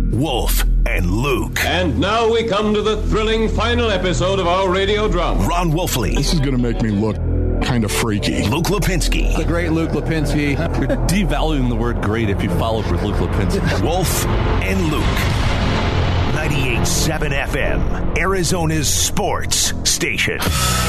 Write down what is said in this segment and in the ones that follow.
Wolf and Luke. And now we come to the thrilling final episode of our radio drama. Ron Wolfley. This is going to make me look kind of freaky. Luke Lipinski. The great Luke Lipinski. You're devaluing the word great if you followed with Luke Lipinski. Wolf and Luke. 98.7 FM, Arizona's sports station.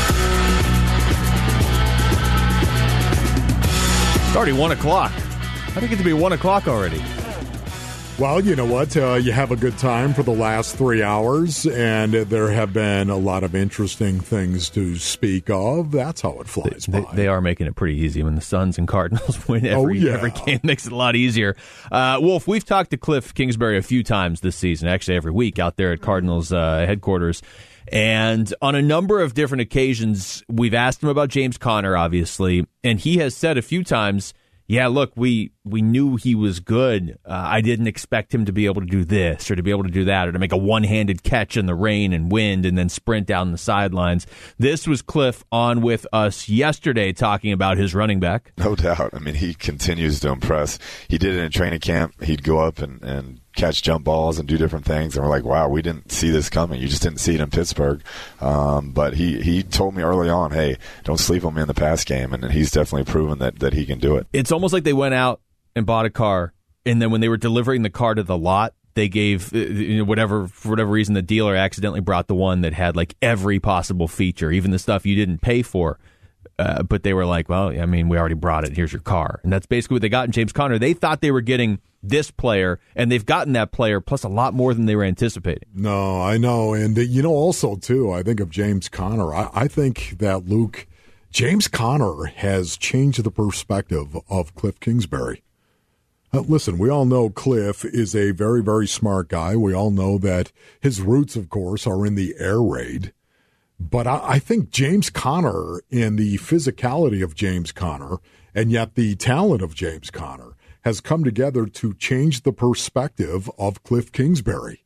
It's already 1 o'clock. How do you get to be 1 o'clock already? Well, you know what? You have a good time for the last 3 hours, and there have been a lot of interesting things to speak of. That's how it flies by. They are making it pretty easy when the Suns and Cardinals win every game. Makes it a lot easier. Wolf, we've talked to Cliff Kingsbury a few times this season, actually every week out there at Cardinals headquarters. And on a number of different occasions, we've asked him about James Conner, obviously, and he has said a few times, yeah, look, we knew he was good. I didn't expect him to be able to do this or to be able to do that or to make a one-handed catch in the rain and wind and then sprint down the sidelines. This was Cliff on with us yesterday talking about his running back. No doubt. I mean, he continues to impress. He did it in training camp. He'd go up and catch jump balls and do different things, and we're like, wow, we didn't see this coming. You just didn't see it in Pittsburgh. But he told me early on, hey, don't sleep on me in the pass game, and he's definitely proven that he can do it. It's almost like they went out and bought a car, and then when they were delivering the car to the lot, they gave, for whatever reason, the dealer accidentally brought the one that had like every possible feature, even the stuff you didn't pay for. But they were like, well, I mean, we already brought it. Here's your car. And that's basically what they got in James Conner. They thought they were getting this player, and they've gotten that player plus a lot more than they were anticipating. No, I know. And, also, too, I think of James Conner. I think that, Luke, James Conner has changed the perspective of Cliff Kingsbury. Listen, we all know Cliff is a very, very smart guy. We all know that his roots, of course, are in the air raid. But I think James Conner and the physicality of James Conner and yet the talent of James Conner has come together to change the perspective of Cliff Kingsbury.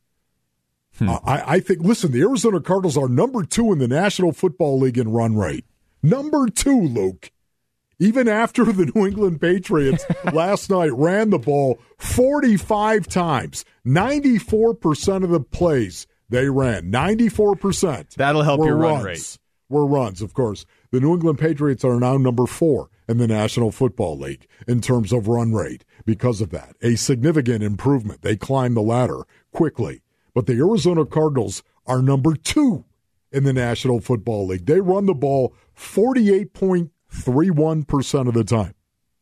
I think, listen, the Arizona Cardinals are number 2 in the National Football League in run rate. Number 2, Luke. Even after the New England Patriots last night ran the ball 45 times, 94% of the plays they ran, 94%. That'll help your run rate. Were runs, of course. The New England Patriots are now number 4 in the National Football League in terms of run rate because of that. A significant improvement. They climbed the ladder quickly. But the Arizona Cardinals are number 2 in the National Football League. They run the ball 48.31% of the time.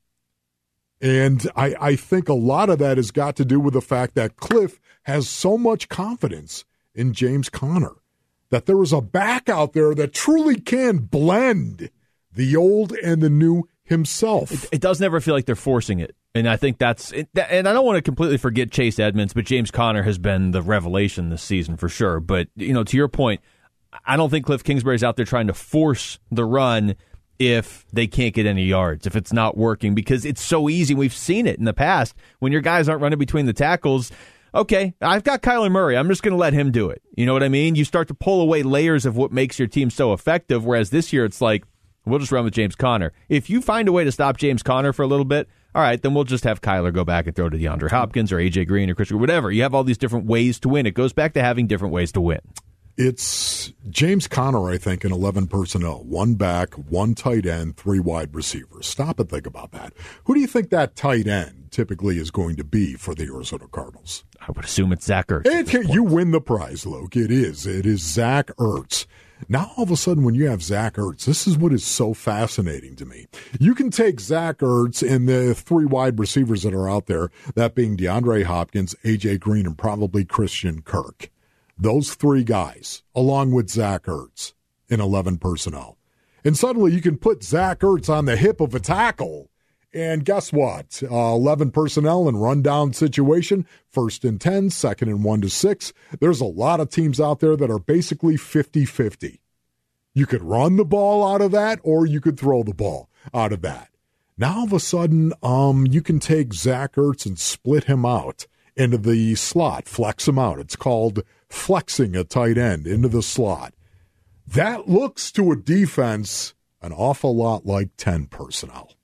And I think a lot of that has got to do with the fact that Cliff has so much confidence in James Conner, that there is a back out there that truly can blend the old and the new himself. It does never feel like they're forcing it. And I think that's it. And I don't want to completely forget Chase Edmonds, but James Conner has been the revelation this season for sure. But, to your point, I don't think Cliff Kingsbury's out there trying to force the run if they can't get any yards, if it's not working, because it's so easy. We've seen it in the past when your guys aren't running between the tackles. Okay, I've got Kyler Murray. I'm just going to let him do it. You know what I mean? You start to pull away layers of what makes your team so effective, whereas this year it's like, we'll just run with James Conner. If you find a way to stop James Conner for a little bit, all right, then we'll just have Kyler go back and throw to DeAndre Hopkins or A.J. Green or Chris, whatever. You have all these different ways to win. It goes back to having different ways to win. It's James Conner, I think, in 11 personnel. 1 back, 1 tight end, 3 wide receivers. Stop and think about that. Who do you think that tight end typically is going to be for the Arizona Cardinals? I would assume it's Zach Ertz. You win the prize, Luke. It is Zach Ertz. Now, all of a sudden, when you have Zach Ertz, this is what is so fascinating to me. You can take Zach Ertz and the 3 wide receivers that are out there, that being DeAndre Hopkins, A.J. Green, and probably Christian Kirk. Those 3 guys, along with Zach Ertz, in 11 personnel. And suddenly you can put Zach Ertz on the hip of a tackle. And guess what? 11 personnel in rundown situation, 1st and 10, 2nd and 1 to 6. There's a lot of teams out there that are basically 50-50. You could run the ball out of that, or you could throw the ball out of that. Now, all of a sudden, you can take Zach Ertz and split him out into the slot, flex him out. It's called flexing a tight end into the slot. That looks to a defense an awful lot like 10 personnel.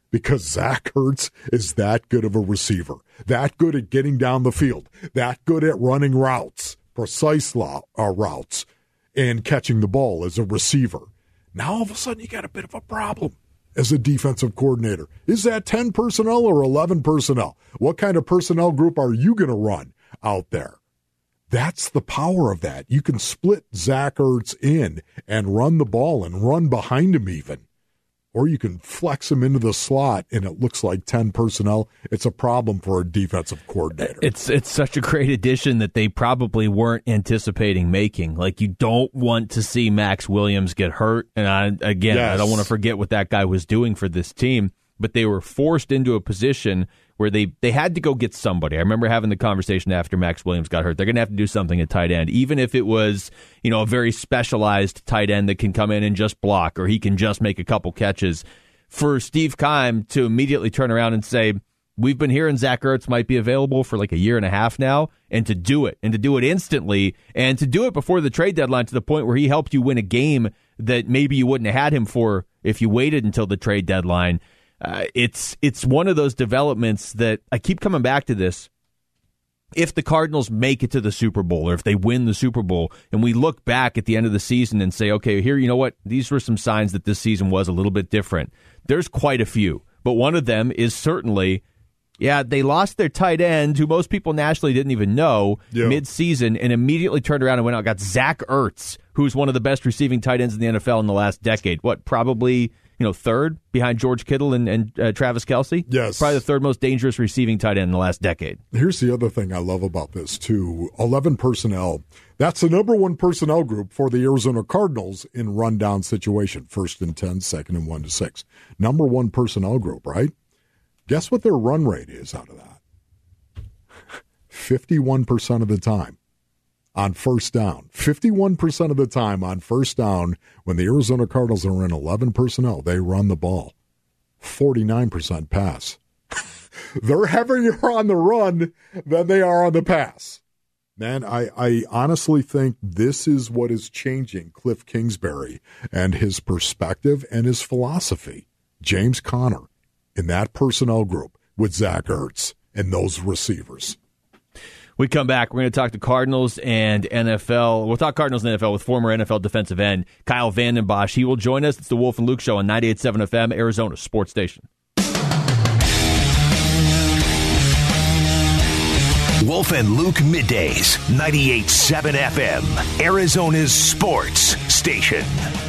because Zach Ertz is that good of a receiver, that good at getting down the field, that good at running routes, precise routes, and catching the ball as a receiver. Now all of a sudden you got a bit of a problem as a defensive coordinator. Is that 10 personnel or 11 personnel? What kind of personnel group are you going to run out there? That's the power of that. You can split Zach Ertz in and run the ball and run behind him even. Or you can flex him into the slot and it looks like 10 personnel. It's a problem for a defensive coordinator. It's such a great addition that they probably weren't anticipating making. Like, you don't want to see Max Williams get hurt. And I don't want to forget what that guy was doing for this team. But they were forced into a position where they had to go get somebody. I remember having the conversation after Max Williams got hurt. They're going to have to do something at tight end, even if it was, a very specialized tight end that can come in and just block, or he can just make a couple catches. For Steve Keim to immediately turn around and say, we've been hearing Zach Ertz might be available for like a year and a half now, and to do it instantly, and to do it before the trade deadline to the point where he helped you win a game that maybe you wouldn't have had him for if you waited until the trade deadline. It's one of those developments that I keep coming back to this. If the Cardinals make it to the Super Bowl, or if they win the Super Bowl, and we look back at the end of the season and say, okay, here, you know what? These were some signs that this season was a little bit different. There's quite a few, but one of them is certainly, they lost their tight end, who most people nationally didn't even know, mid-season, and immediately turned around and went out and got Zach Ertz, who's one of the best receiving tight ends in the NFL in the last decade. Probably third behind George Kittle and Travis Kelce? Yes. Probably the third most dangerous receiving tight end in the last decade. Here's the other thing I love about this, too. 11 personnel. That's the number one personnel group for the Arizona Cardinals in rundown situation. 1st and 10, 2nd and 1 to 6. Number one personnel group, right? Guess what their run rate is out of that? 51% of the time. On first down. 51% of the time on first down, when the Arizona Cardinals are in 11 personnel, they run the ball. 49% pass. They're heavier on the run than they are on the pass. Man, I honestly think this is what is changing Cliff Kingsbury and his perspective and his philosophy. James Conner in that personnel group with Zach Ertz and those receivers. We come back. We're going to talk to Cardinals and NFL. We'll talk Cardinals and NFL with former NFL defensive end Kyle Vanden Bosch. He will join us. It's the Wolf and Luke Show on 98.7 FM, Arizona Sports Station. Wolf and Luke middays, 98.7 FM, Arizona's sports station.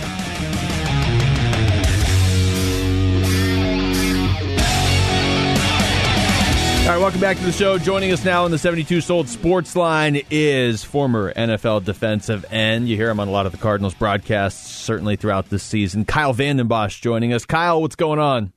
All right, welcome back to the show. Joining us now on the 72 Sold Sports Line is former NFL defensive end. You hear him on a lot of the Cardinals broadcasts, certainly throughout this season. Kyle Vanden Bosch joining us. Kyle, what's going on?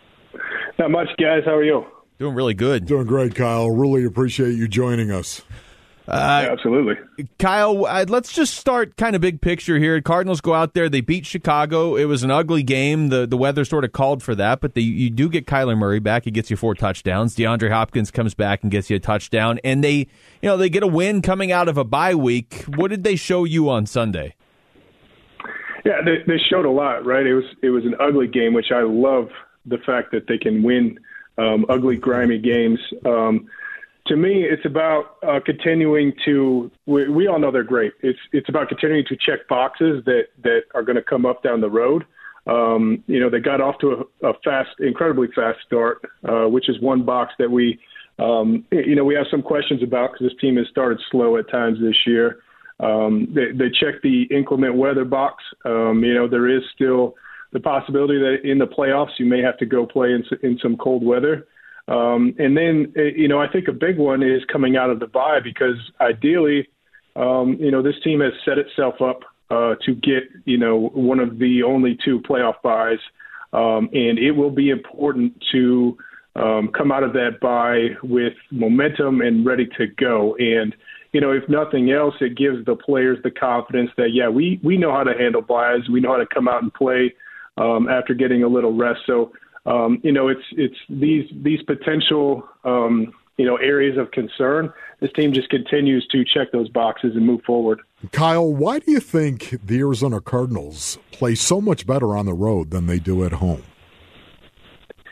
Not much, guys. How are you? Doing really good. Doing great, Kyle. Really appreciate you joining us. Yeah, absolutely. Kyle, let's just start kind of big picture here. Cardinals go out there. They beat Chicago. It was an ugly game. The weather sort of called for that, but you do get Kyler Murray back. He gets you 4 touchdowns. DeAndre Hopkins comes back and gets you a touchdown. And they get a win coming out of a bye week. What did they show you on Sunday? Yeah, they showed a lot, right? It was an ugly game, which I love the fact that they can win ugly, grimy games. To me, it's about continuing to. We all know they're great. It's about continuing to check boxes that are going to come up down the road. They got off to a incredibly fast start, which is one box that we have some questions about because this team has started slow at times this year. They checked the inclement weather box. There is still the possibility that in the playoffs you may have to go play in some cold weather. And then, I think a big one is coming out of the bye because ideally, this team has set itself up to get, one of the only 2 playoff byes. And it will be important to come out of that bye with momentum and ready to go. And, if nothing else, it gives the players the confidence that, we know how to handle byes. We know how to come out and play after getting a little rest. So, it's these potential, areas of concern. This team just continues to check those boxes and move forward. Kyle, why do you think the Arizona Cardinals play so much better on the road than they do at home?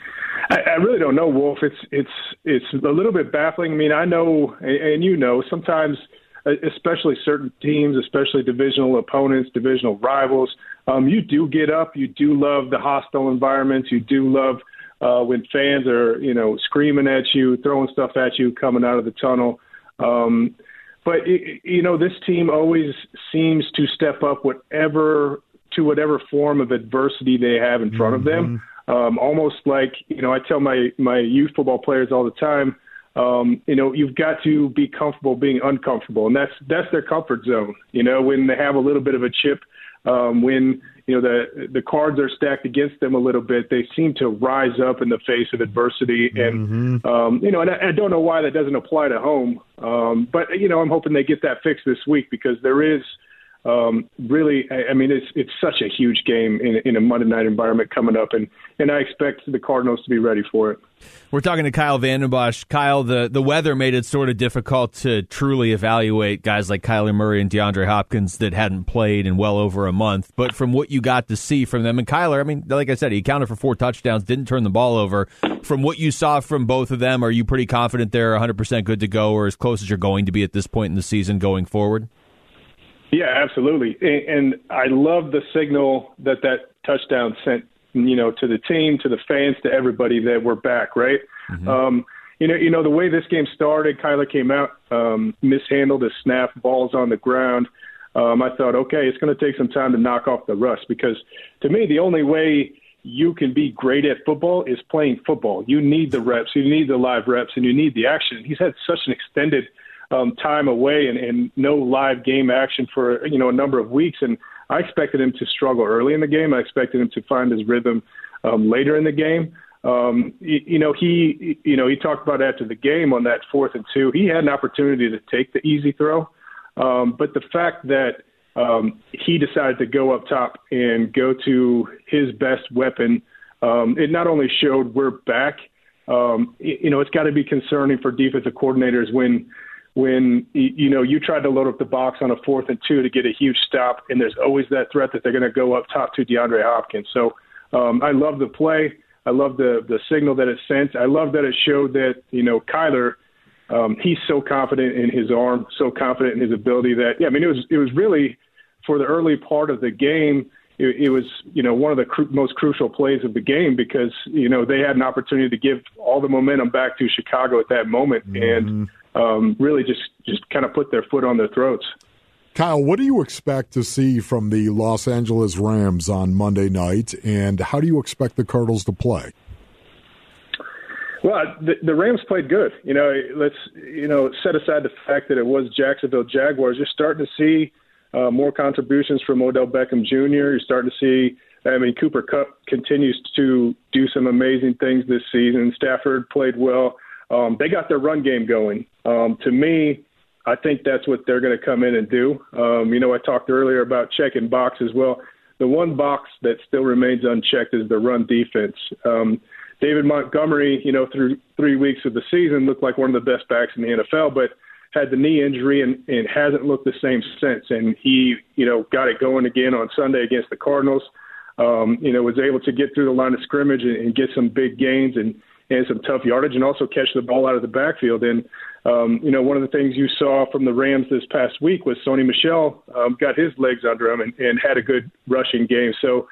I really don't know, Wolf. It's a little bit baffling. I mean, I know, and you know, sometimes, especially certain teams, especially divisional opponents, divisional rivals, you do get up. You do love the hostile environments. You do love when fans are, screaming at you, throwing stuff at you, coming out of the tunnel. But this team always seems to step up whatever form of adversity they have in front of them. Almost like, I tell my youth football players all the time, you've got to be comfortable being uncomfortable. And that's their comfort zone. When they have a little bit of a chip, when, the cards are stacked against them a little bit, they seem to rise up in the face of adversity. And, and I don't know why that doesn't apply to home. But, I'm hoping they get that fixed this week, because there is, really, I mean, it's such a huge game in a Monday night environment coming up, and I expect the Cardinals to be ready for it. We're talking to Kyle Vanden Bosch. Kyle, the weather made it sort of difficult to truly evaluate guys like Kyler Murray and DeAndre Hopkins that hadn't played in well over a month. But from what you got to see from them, and Kyler, I mean, like I said, he accounted for 4 touchdowns, didn't turn the ball over. From what you saw from both of them, are you pretty confident they're 100% good to go, or as close as you're going to be at this point in the season going forward? Yeah, absolutely. And I love the signal that touchdown sent, to the team, to the fans, to everybody that we're back, right? Mm-hmm. The way this game started, Kyler came out, mishandled his snap, balls on the ground. I thought, okay, it's going to take some time to knock off the rust, because to me, the only way you can be great at football is playing football. You need the reps, you need the live reps, and you need the action. He's had such an extended time away and no live game action for, a number of weeks. And I expected him to struggle early in the game. I expected him to find his rhythm later in the game. He talked about after the game on that 4th and 2, he had an opportunity to take the easy throw. But the fact that he decided to go up top and go to his best weapon, it not only showed we're back, it's got to be concerning for defensive coordinators when you try to load up the box on a 4th and 2 to get a huge stop, and there's always that threat that they're going to go up top to DeAndre Hopkins. So I love the play. I love the signal that it sent. I love that it showed that, Kyler, he's so confident in his arm, so confident in his ability that, it was really, for the early part of the game, it was, one of the most crucial plays of the game, because, they had an opportunity to give all the momentum back to Chicago at that moment. And really just kind of put their foot on their throats. Kyle, what do you expect to see from the Los Angeles Rams on Monday night, and how do you expect the Cardinals to play? Well, the Rams played good. Let's set aside the fact that it was Jacksonville Jaguars. You're starting to see more contributions from Odell Beckham Jr. You're starting to see, Cooper Kupp continues to do some amazing things this season. Stafford played well. They got their run game going. To me, I think that's what they're going to come in and do. I talked earlier about checking boxes. Well, the one box that still remains unchecked is the run defense. David Montgomery, through 3 weeks of the season, looked like one of the best backs in the NFL, but had the knee injury and hasn't looked the same since. And he, got it going again on Sunday against the Cardinals. Was able to get through the line of scrimmage and get some big gains and some tough yardage, and also catch the ball out of the backfield. And, one of the things you saw from the Rams this past week was Sony Michel got his legs under him and had a good rushing game. So,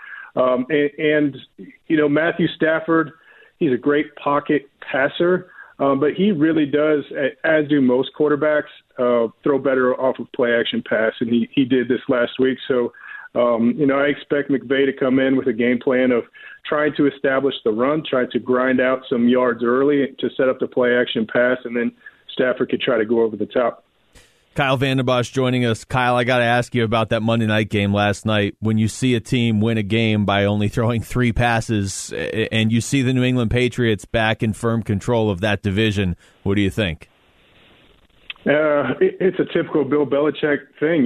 Matthew Stafford, he's a great pocket passer, but he really does, as do most quarterbacks, throw better off of play-action pass, and he did this last week. So, I expect McVay to come in with a game plan of trying to establish the run, trying to grind out some yards early to set up the play-action pass, and then Stafford could try to go over the top. Kyle Vanden Bosch joining us. Kyle, I got to ask you about that Monday night game last night. When you see a team win a game by only throwing 3 passes, and you see the New England Patriots back in firm control of that division, what do you think? It's a typical Bill Belichick thing,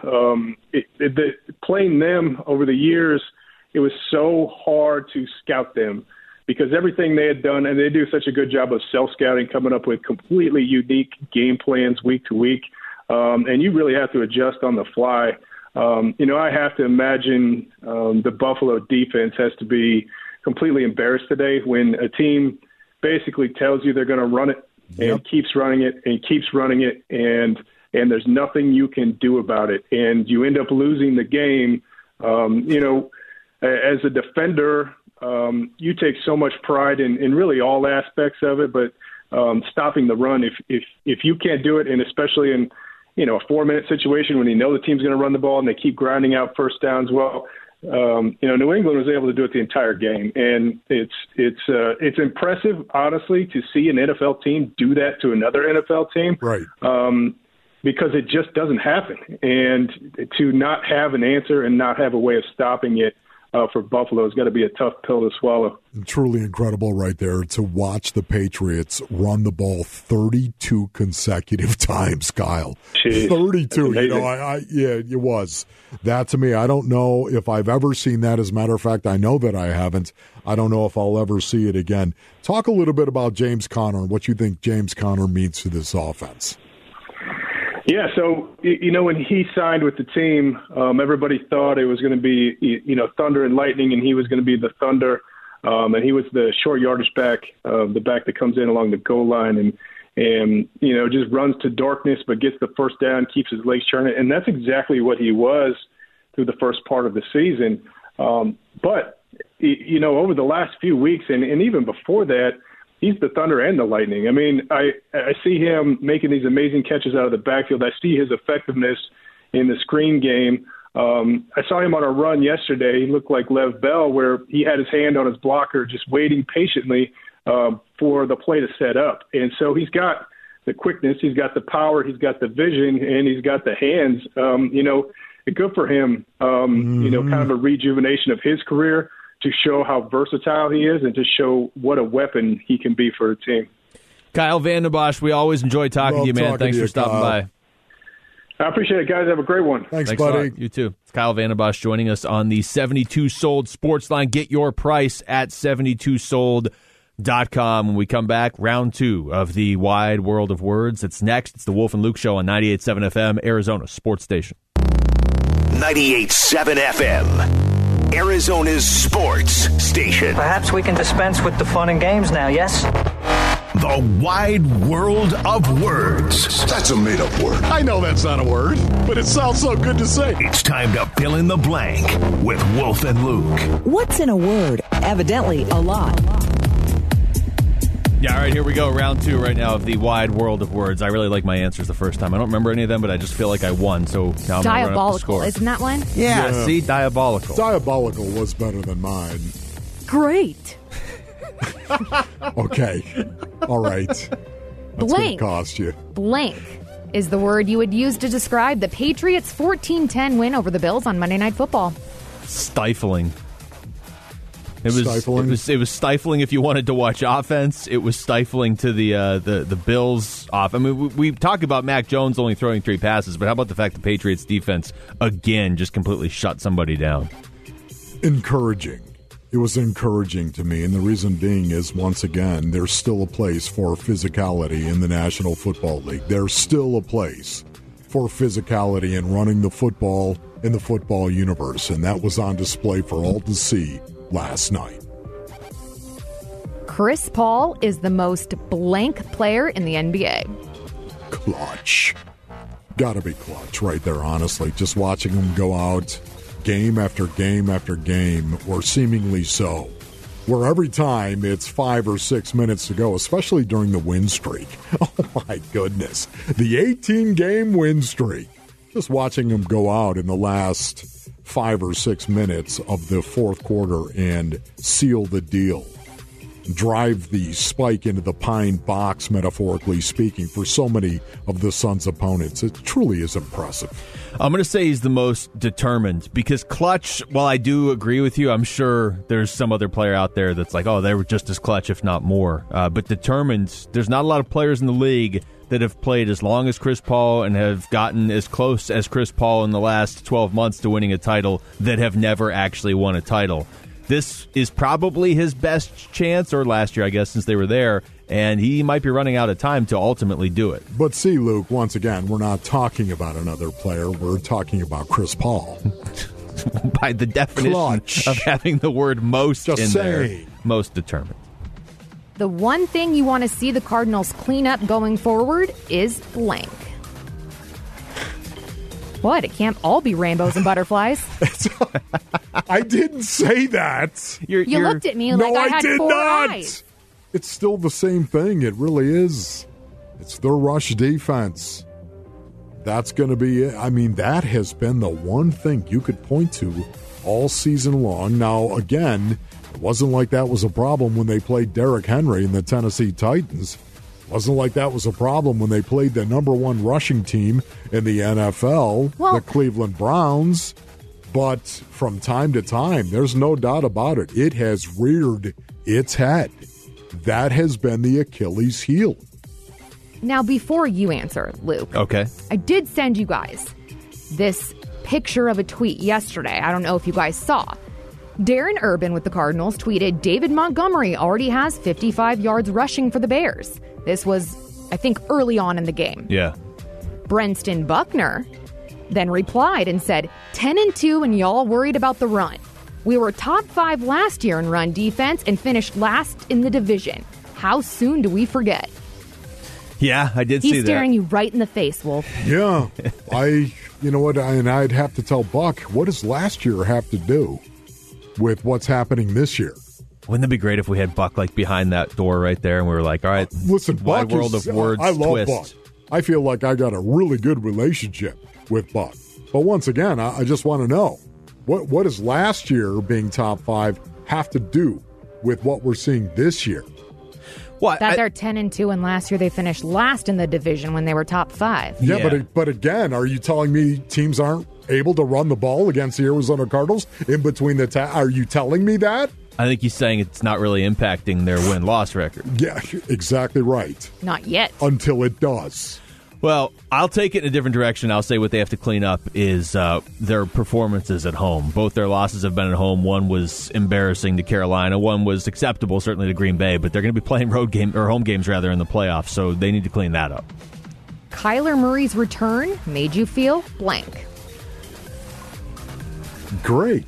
playing them over the years, it was so hard to scout them because everything they had done, and they do such a good job of self-scouting, coming up with completely unique game plans week to week, and you really have to adjust on the fly. I have to imagine the Buffalo defense has to be completely embarrassed today when a team basically tells you they're going to run it and keeps running it and keeps running it, and there's nothing you can do about it, and you end up losing the game. As a defender, you take so much pride in really all aspects of it, but stopping the run, if you can't do it, and especially in a 4-minute situation when you know the team's going to run the ball and they keep grinding out first downs, New England was able to do it the entire game, and it's impressive, honestly, to see an NFL team do that to another NFL team, right? Because it just doesn't happen, and to not have an answer and not have a way of stopping it for Buffalo has got to be a tough pill to swallow. Truly incredible right there to watch the Patriots run the ball 32 consecutive times, Kyle. Jeez, 32, it was. That to me, I don't know if I've ever seen that. As a matter of fact, I know that I haven't. I don't know if I'll ever see it again. Talk a little bit about James Conner and what you think James Conner means to this offense. Yeah, so, when he signed with the team, everybody thought it was going to be, thunder and lightning, and he was going to be the thunder. And he was the short yardage back, the back that comes in along the goal line and just runs to darkness but gets the first down, keeps his legs churning. And that's exactly what he was through the first part of the season. But over the last few weeks and even before that, he's the thunder and the lightning. I mean, I see him making these amazing catches out of the backfield. I see his effectiveness in the screen game. I saw him on a run yesterday. He looked like Lev Bell, where he had his hand on his blocker, just waiting patiently for the play to set up. And so he's got the quickness, he's got the power, he's got the vision, and he's got the hands. Good for him, kind of a rejuvenation of his career, to show how versatile he is and to show what a weapon he can be for a team. Kyle Vanden Bosch, we always enjoy talking to you, man. Thanks for stopping by. I appreciate it, guys. Have a great one. Thanks buddy. You too. It's Kyle Vanden Bosch joining us on the 72 Sold Sports Line. Get your price at 72sold.com. When we come back, round 2 of the Wide World of Words. It's next. It's the Wolf and Luke Show on 98.7 FM, Arizona Sports Station. 98.7 FM. Arizona's sports station. Perhaps we can dispense with the fun and games now, yes? The Wide World of Words. That's a made-up word. I know that's not a word, but it sounds so good to say. It's time to fill in the blank with Wolf and Luke. What's in a word? Evidently, a lot. Yeah, all right, here we go. Round 2 right now of the Wide World of Words. I really like my answers the first time. I don't remember any of them, but I just feel like I won, so now I'm going to run up the score. Isn't that one? Yeah, see? Diabolical. Diabolical was better than mine. Great. Okay. All right. That's Blank. Gonna cost you. Blank is the word you would use to describe the Patriots' 14-10 win over the Bills on Monday Night Football. Stifling. It was stifling. It was stifling if you wanted to watch offense. It was stifling to the Bills off. I mean, we talk about Mac Jones only throwing 3 passes, but how about the fact the Patriots defense again just completely shut somebody down? Encouraging. It was encouraging to me, and the reason being is, once again, there's still a place for physicality in the National Football League. There's still a place for physicality in running the football in the football universe, and that was on display for all to see last night. Chris Paul is the most blank player in the NBA. Clutch. Gotta be clutch right there, honestly. Just watching him go out game after game after game, or seemingly so, where every time it's 5 or 6 minutes to go, especially during the win streak. Oh my goodness. The 18-game win streak. Just watching him go out in the last 5 or 6 minutes of the fourth quarter and seal the deal. Drive the spike into the pine box, metaphorically speaking, for so many of the Suns' opponents. It truly is impressive. I'm going to say he's the most determined, because clutch, while I do agree with you, I'm sure there's some other player out there that's like, oh, they were just as clutch, if not more. But determined, there's not a lot of players in the league that have played as long as Chris Paul and have gotten as close as Chris Paul in the last 12 months to winning a title that have never actually won a title. This is probably his best chance, or last year, I guess, since they were there, and he might be running out of time to ultimately do it. But see, Luke, once again, we're not talking about another player. We're talking about Chris Paul. by the definition Clutch. of having the word most Just in saying. there. Most determined. The one thing you want to see the Cardinals clean up going forward is blank. What? It can't all be rainbows and butterflies. I didn't say that. You looked at me like I had did four not. eyes. It's still the same thing. It really is. It's their rush defense. That's going to be it. I mean, that has been the one thing you could point to all season long. Now, again, it wasn't like that was a problem when they played Derrick Henry and the Tennessee Titans. It wasn't like that was a problem when they played the number one rushing team in the NFL, the Cleveland Browns. But from time to time, there's no doubt about it, it has reared its head. That has been the Achilles heel. Now, before you answer, Luke, Okay. I did send you guys this picture of a tweet yesterday. I don't know if you guys saw. Darren Urban with the Cardinals tweeted, David Montgomery already has 55 yards rushing for the Bears. This was, I think, early on in the game. Yeah. Brenston Buckner then replied and said, 10-2 and y'all worried about the run. We were top 5 last year in run defense and finished last in the division. How soon do we forget? Yeah, I did see that. He's staring you right in the face, Wolf. Yeah. You know what, and I'd have to tell Buck, what does last year have to do with what's happening this year? Wouldn't it be great if we had Buck like behind that door right there and we were like, all right, listen, wide Buck world is, of words I love twist. Buck. I feel like I got a really good relationship with Buck. But once again, I just want to know, what does last year being top 5 have to do with what we're seeing this year? What? That they're 10-2 and last year they finished last in the division when they were top 5. Yeah. But again, are you telling me teams aren't able to run the ball against the Arizona Cardinals in between the are you telling me that? I think he's saying it's not really impacting their win-loss record. Yeah, exactly right. Not yet. Until it does. Well, I'll take it in a different direction. I'll say what they have to clean up is their performances at home. Both their losses have been at home. One was embarrassing to Carolina. One was acceptable, certainly to Green Bay. But they're going to be playing home games rather in the playoffs, so they need to clean that up. Kyler Murray's return made you feel blank. Great.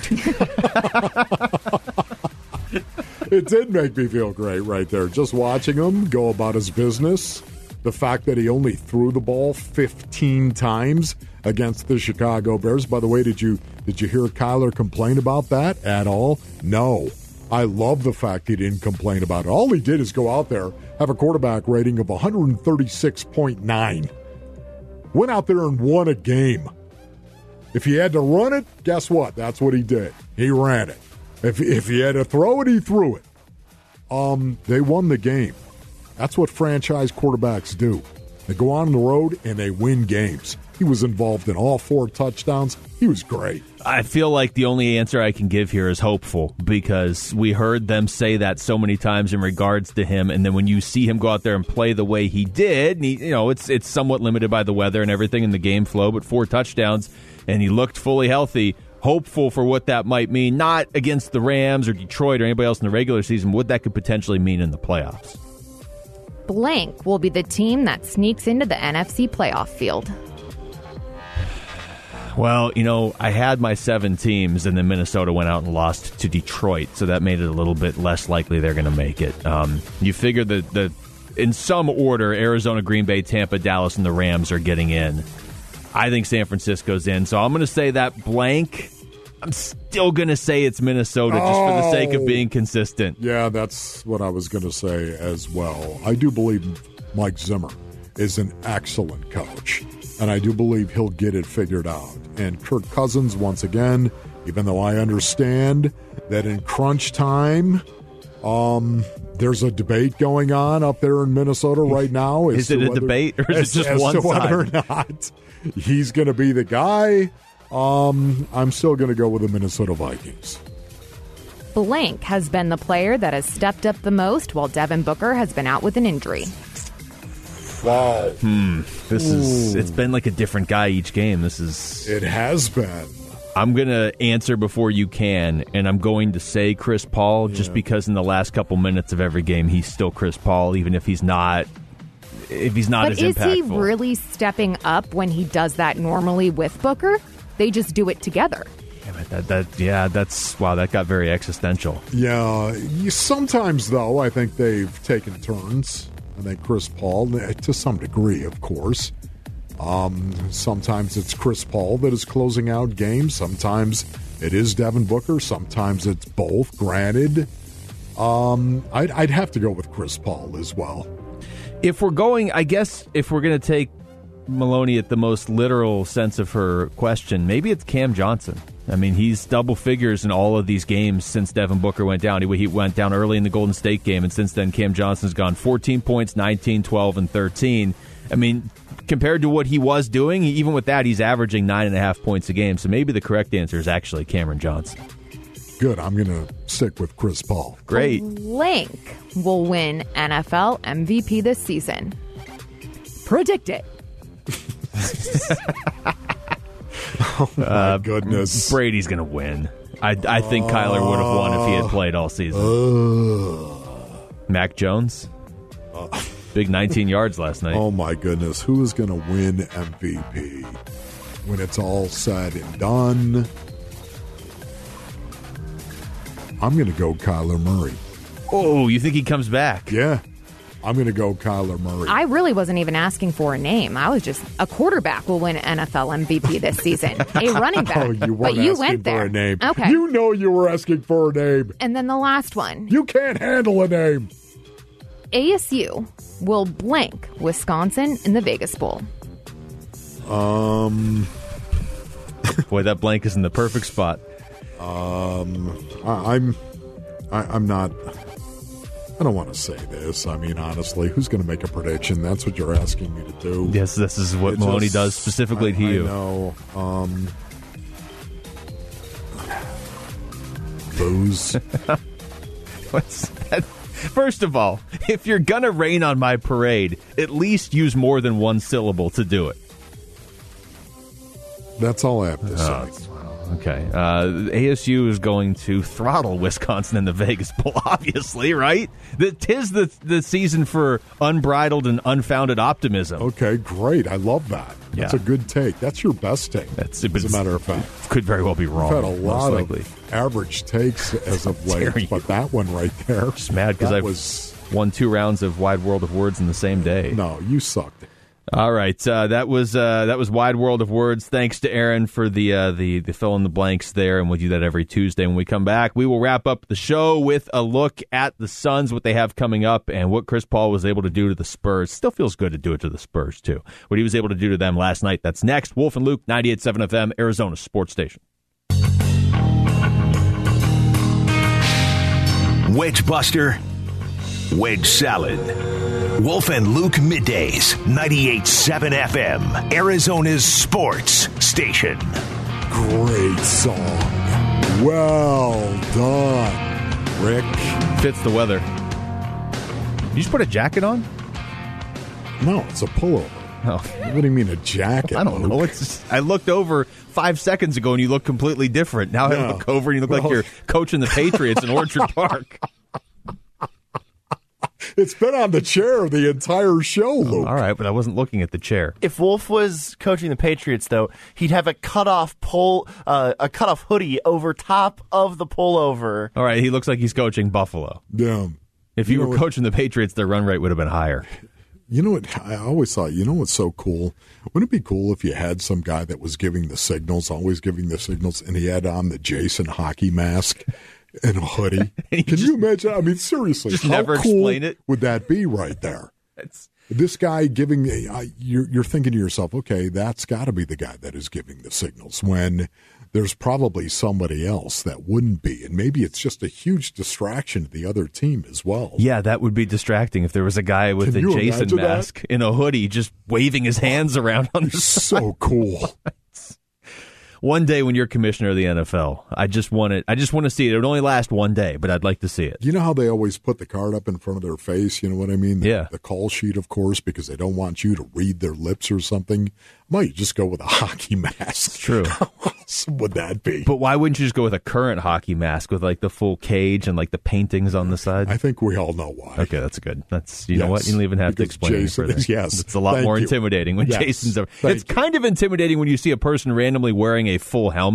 It did make me feel great right there. Just watching him go about his business. The fact that he only threw the ball 15 times against the Chicago Bears. By the way, did you hear Kyler complain about that at all? No. I love the fact he didn't complain about it. All he did is go out there, have a quarterback rating of 136.9. Went out there and won a game. If he had to run it, guess what? That's what he did. He ran it. If he had to throw it, he threw it. They won the game. That's what franchise quarterbacks do. They go on the road and they win games. He was involved in all 4 touchdowns. He was great. I feel like the only answer I can give here is hopeful, because we heard them say that so many times in regards to him, and then when you see him go out there and play the way he did, and it's somewhat limited by the weather and everything in the game flow, but 4 touchdowns, and he looked fully healthy. Hopeful for what that might mean, not against the Rams or Detroit or anybody else in the regular season, but what that could potentially mean in the playoffs. Blank will be the team that sneaks into the NFC playoff field. Well, I had my 7 teams, and then Minnesota went out and lost to Detroit, so that made it a little bit less likely they're going to make it. You figure that in some order, Arizona, Green Bay, Tampa, Dallas, and the Rams are getting in. I think San Francisco's in, so I'm going to say that blank. I'm still going to say it's Minnesota just for the sake of being consistent. Yeah, that's what I was going to say as well. I do believe Mike Zimmer is an excellent coach, and I do believe he'll get it figured out. And Kirk Cousins, once again, even though I understand that in crunch time, there's a debate going on up there in Minnesota right now. Is it a debate, or is it just one side? Whether or not he's going to be the guy. I'm still going to go with the Minnesota Vikings. Blank has been the player that has stepped up the most, while Devin Booker has been out with an injury. Wow. It's been like a different guy each game. It has been. I'm going to answer before you can, and I'm going to say Chris Paul just because in the last couple minutes of every game, he's still Chris Paul, even if he's not as impactful. But is he really stepping up when he does that normally with Booker? They just do it together. That got very existential. Yeah, sometimes, though, I think they've taken turns. I think Chris Paul, to some degree, of course. Sometimes it's Chris Paul that is closing out games. Sometimes it is Devin Booker. Sometimes it's both, granted. I'd have to go with Chris Paul as well. If we're going to take Maloney at the most literal sense of her question, maybe it's Cam Johnson. I mean, he's double figures in all of these games since Devin Booker went down. He went down early in the Golden State game, and since then Cam Johnson's gone 14 points, 19, 12, and 13. I mean, compared to what he was doing, even with that, he's averaging 9.5 points a game. So maybe the correct answer is actually Cameron Johnson. Good. I'm going to stick with Chris Paul. Great. Blank will win NFL MVP this season. Predict it. Oh, my goodness. Brady's going to win. I think Kyler would have won if he had played all season. Mac Jones? Big 19 yards last night. Oh, my goodness. Who is going to win MVP when it's all said and done? I'm going to go Kyler Murray. Oh, you think he comes back? Yeah. I'm going to go Kyler Murray. I really wasn't even asking for a name. I was just, a quarterback will win NFL MVP this season. A running back. Oh, you weren't but you asking went there. for a name. Okay. You know you were asking for a name. And then the last one. You can't handle a name. ASU will blank Wisconsin in the Vegas Bowl. Boy, that blank is in the perfect spot. I'm not. I don't want to say this. I mean, honestly, who's going to make a prediction? That's what you're asking me to do. Yes, this is what Maloney does specifically to you. I know. Booze. What's that? First of all, if you're going to rain on my parade, at least use more than one syllable to do it. That's all I have to say. Okay. ASU is going to throttle Wisconsin in the Vegas Bowl, obviously, right? Tis the season for unbridled and unfounded optimism. Okay, great. I love that. That's a good take. That's your best take, as a matter of fact. Could very well be wrong. I've had a lot of average takes as of late, but that one right there. Just mad because I've won 2 rounds of Wide World of Words in the same day. No, you sucked. All right, that was Wide World of Words. Thanks to Aaron for the fill in the blanks there, and we'll do that every Tuesday. When we come back, we will wrap up the show with a look at the Suns, what they have coming up, and what Chris Paul was able to do to the Spurs. Still feels good to do it to the Spurs too. What he was able to do to them last night. That's next. Wolf and Luke, 98.7 FM, Arizona Sports Station. Wedge Buster, Wedge Salad. Wolf and Luke middays, 98.7 FM, Arizona's sports station. Great song. Well done, Rick. Fits the weather. You just put a jacket on? No, it's a pullover. Oh. What do you mean a jacket? I don't know. I looked over 5 seconds ago and you look completely different. Now I look over and you look like you're coaching the Patriots in Orchard Park. It's been on the chair the entire show, Luke. All right, but I wasn't looking at the chair. If Wolf was coaching the Patriots, though, he'd have a cutoff hoodie over top of the pullover. All right, he looks like he's coaching Buffalo. Yeah. If you were coaching the Patriots, their run rate would have been higher. You know what? I always thought, what's so cool? Wouldn't it be cool if you had some guy that was giving the signals, always giving the signals, and he had on the Jason hockey mask and a hoodie? Can you imagine? I mean, seriously, just how never cool explain it. Would that be right there? This guy giving, you're thinking to yourself, okay, that's got to be the guy that is giving the signals, when there's probably somebody else that wouldn't be. And maybe it's just a huge distraction to the other team as well. Yeah, that would be distracting if there was a guy with a Jason mask in a hoodie just waving his hands around on the side. So cool. One day when you're commissioner of the NFL, I just want to see it. It would only last one day, but I'd like to see it. You know how they always put the card up in front of their face? You know what I mean? The call sheet, of course, because they don't want you to read their lips or something. Might you just go with a hockey mask? True. How awesome would that be? But why wouldn't you just go with a current hockey mask with like the full cage and like the paintings on the side? I think we all know why. Okay, that's good. That's know what? You don't even have to explain Jason, it further. Yes. It's a lot more intimidating when Jason's over. It's kind of intimidating when you see a person randomly wearing a full helmet.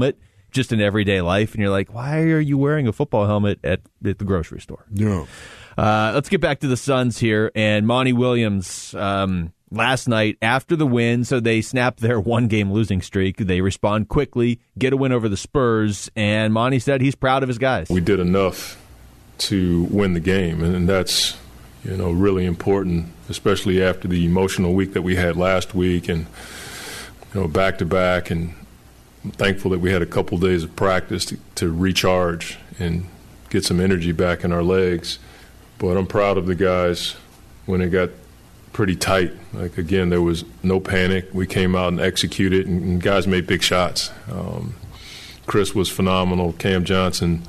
just in everyday life, and you're like, why are you wearing a football helmet at the grocery store? Yeah. Let's get back to the Suns here, and Monty Williams last night after the win, so they snapped their one-game losing streak. They respond quickly, get a win over the Spurs, and Monty said he's proud of his guys. We did enough to win the game, and that's really important, especially after the emotional week that we had last week, and back-to-back, and I'm thankful that we had a couple days of practice to recharge and get some energy back in our legs. But I'm proud of the guys when it got pretty tight. Like, again, there was no panic. We came out and executed, and guys made big shots. Chris was phenomenal. Cam Johnson,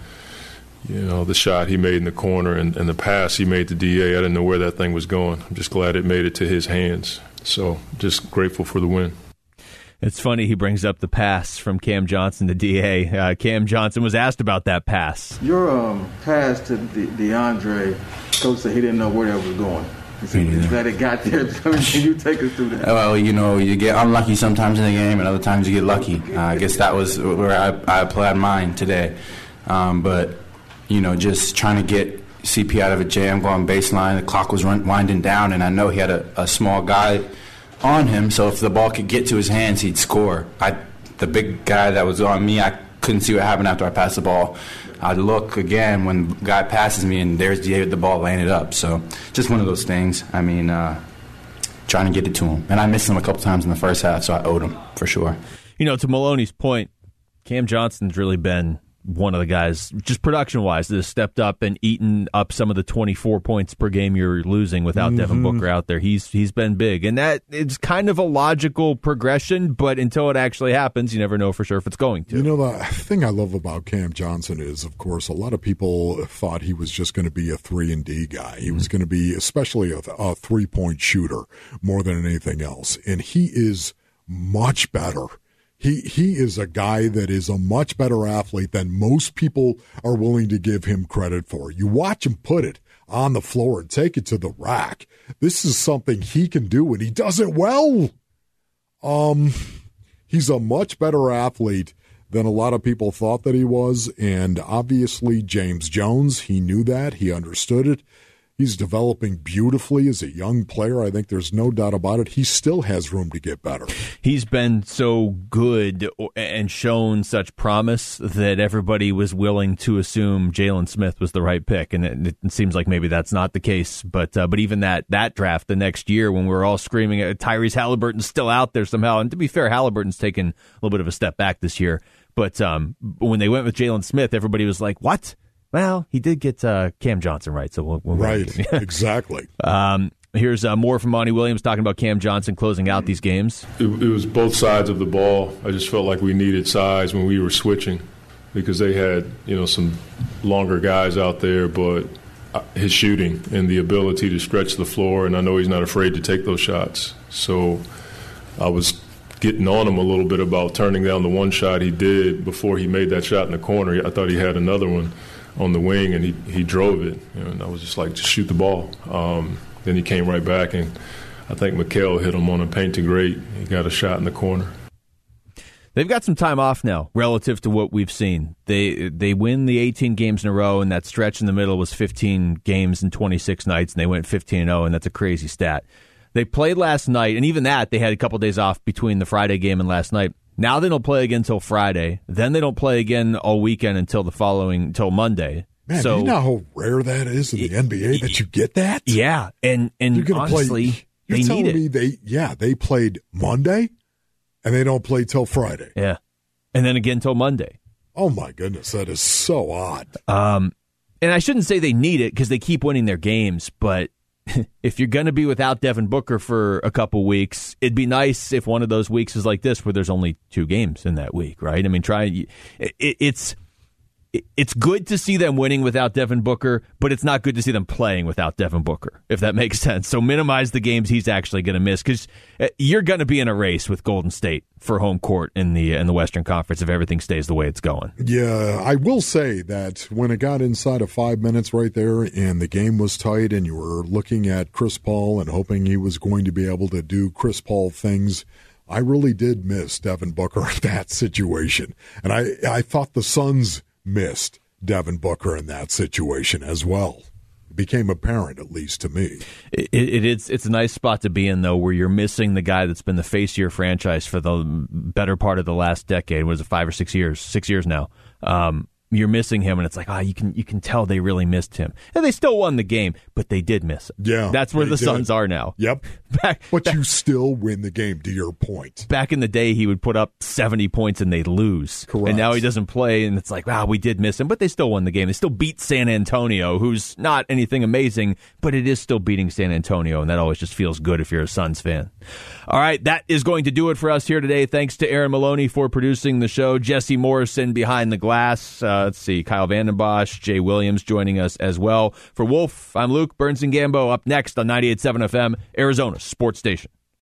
the shot he made in the corner and the pass he made to D.A., I didn't know where that thing was going. I'm just glad it made it to his hands. So just grateful for the win. It's funny he brings up the pass from Cam Johnson to D.A. Cam Johnson was asked about that pass. Your pass to DeAndre, coach said he didn't know where that was going. That it got there. Can you take us through that? Well, you get unlucky sometimes in the game, and other times you get lucky. I guess that was where I applied mine today. But just trying to get CP out of a jam, going baseline. The clock was winding down, and I know he had a small guy on him, so if the ball could get to his hands, he'd score. The big guy that was on me, I couldn't see what happened after I passed the ball. I'd look again when the guy passes me, and there's DA with the ball laying it up. So just one of those things. I mean, trying to get it to him. And I missed him a couple times in the first half, so I owed him for sure. To Maloney's point, Cam Johnson's really been one of the guys, just production-wise, that has stepped up and eaten up some of the 24 points per game you're losing without Devin Booker out there. He's been big. And that is kind of a logical progression, but until it actually happens, you never know for sure if it's going to. The thing I love about Cam Johnson is, of course, a lot of people thought he was just going to be a 3-and-D guy. He was going to be especially a three-point shooter more than anything else. And he is much better. He is a guy that is a much better athlete than most people are willing to give him credit for. You watch him put it on the floor and take it to the rack. This is something he can do, and he does it well. He's a much better athlete than a lot of people thought that he was, and obviously James Jones, he knew that. He understood it. He's developing beautifully as a young player. I think there's no doubt about it. He still has room to get better. He's been so good and shown such promise that everybody was willing to assume Jalen Smith was the right pick, and it seems like maybe that's not the case. But even that draft the next year, when we were all screaming, Tyrese Halliburton's still out there somehow. And to be fair, Halliburton's taken a little bit of a step back this year. But when they went with Jalen Smith, everybody was like, what? Well, he did get Cam Johnson right, so we'll right, exactly. Here's more from Monty Williams talking about Cam Johnson closing out these games. It was both sides of the ball. I just felt like we needed size when we were switching because they had some longer guys out there, but his shooting and the ability to stretch the floor, and I know he's not afraid to take those shots. So I was getting on him a little bit about turning down the one shot he did before he made that shot in the corner. I thought he had another one on the wing, and he drove it. And I was just like, just shoot the ball. Then he came right back, and I think Mikal hit him on a paint to great. He got a shot in the corner. They've got some time off now relative to what we've seen. They win the 18 games in a row, and that stretch in the middle was 15 games in 26 nights, and they went 15-0, and that's a crazy stat. They played last night, and even that, they had a couple days off between the Friday game and last night. Now they don't play again until Friday. Then they don't play again all weekend until until Monday. Man, do you know how rare that is in the NBA that you get that? Yeah, and honestly, they need it. They played Monday, and they don't play till Friday. Yeah, and then again till Monday. Oh my goodness, that is so odd. And I shouldn't say they need it because they keep winning their games, but if you're going to be without Devin Booker for a couple weeks, it'd be nice if one of those weeks is like this where there's only 2 games in that week, right? I mean, it's good to see them winning without Devin Booker, but it's not good to see them playing without Devin Booker, if that makes sense. So minimize the games he's actually going to miss because you're going to be in a race with Golden State for home court in the Western Conference if everything stays the way it's going. Yeah, I will say that when it got inside of 5 minutes right there and the game was tight and you were looking at Chris Paul and hoping he was going to be able to do Chris Paul things I really did miss Devin Booker in that situation. And I thought the Suns missed Devin Booker in that situation as well. It became apparent, at least to me. It's a nice spot to be in, though, where you're missing the guy that's been the face of your franchise for the better part of the last decade. Was it 5 or 6 years? 6 years now. You're missing him, and it's like, you can tell they really missed him. And they still won the game, but they did miss him. Yeah. That's where the Suns are now. Yep. You still win the game, to your point. Back in the day, he would put up 70 points and they'd lose. Correct. And now he doesn't play, and it's like, we did miss him, but they still won the game. They still beat San Antonio, who's not anything amazing, but it is still beating San Antonio, and that always just feels good if you're a Suns fan. All right, that is going to do it for us here today. Thanks to Aaron Maloney for producing the show, Jesse Morrison behind the glass. Let's see, Kyle Vandenbosch, Jay Williams joining us as well. For Wolf, I'm Luke Burns and Gambo. Up next on 98.7 FM, Arizona Sports Station.